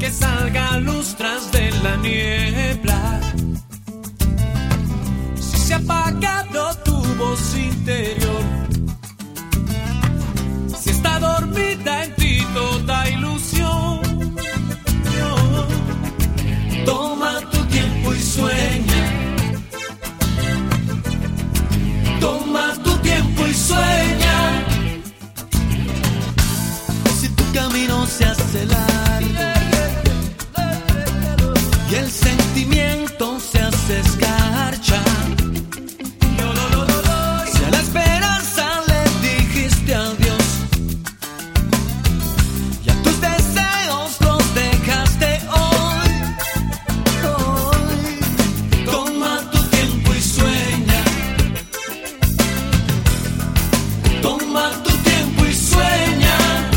que salga luz tras de la niebla. Si se ha apagado tu voz interior, si está dormida en ti toda ilusión, toma tu tiempo y sueña. Toma tu tiempo y sueña. Si tu camino se hace largo y el sentimiento se hace escarcha, si a la esperanza le dijiste adiós y a tus deseos los dejaste hoy, toma tu tiempo y sueña. Toma tu tiempo y sueña.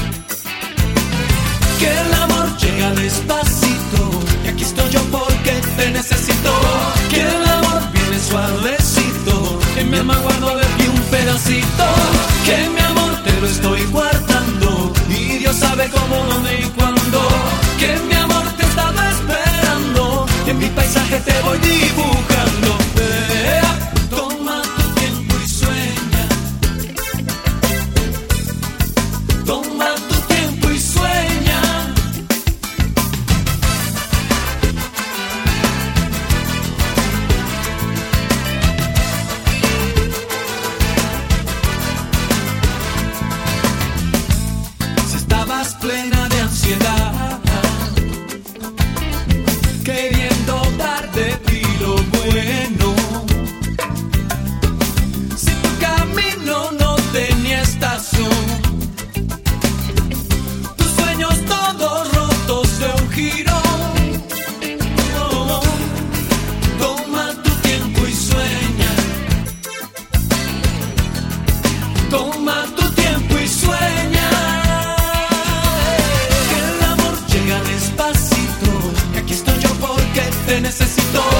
Que el amor llega despacito y aquí estoy yo porque te necesito. Que el amor viene suavecito, en mi alma guardo de ti un pedacito. Que mi amor te lo estoy guardando y Dios sabe cómo, dónde y cuándo. Que mi amor te he estado esperando y en mi paisaje te voy dibujando. Toma tu tiempo y sueña. Toma tu tiempo y sueña. Si estabas plena de ansiedad, queriendo dar de ti lo bueno, si tu camino no tenía estación, tus sueños todos rotos de un jirón, toma tu tiempo y sueña. Toma tu tiempo y sueña. Que el amor llega despacito y aquí estoy yo porque te necesito.